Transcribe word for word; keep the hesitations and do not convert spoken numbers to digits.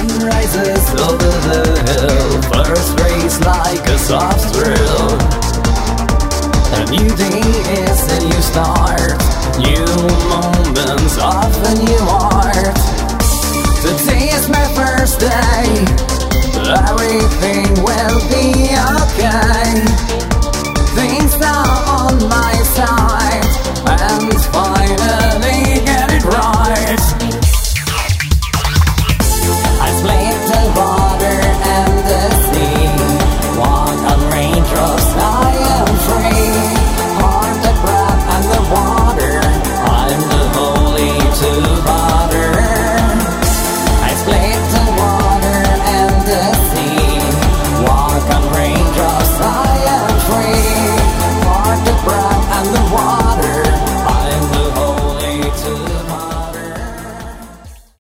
sun rises over the hill. First race like a soft thrill. A new day is a new start. New moments of a new art.